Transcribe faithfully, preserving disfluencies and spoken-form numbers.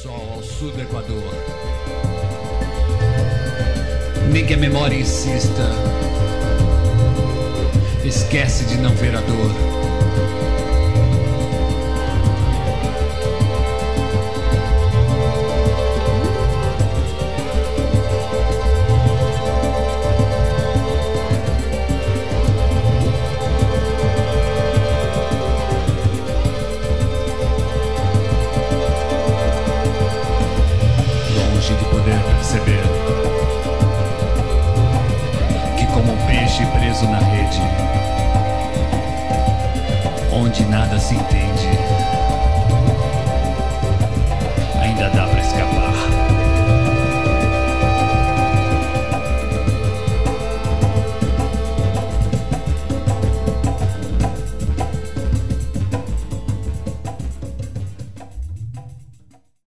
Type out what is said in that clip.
sol ao sul do Equador. Nem que a memória insista, esquece de não ver a dor.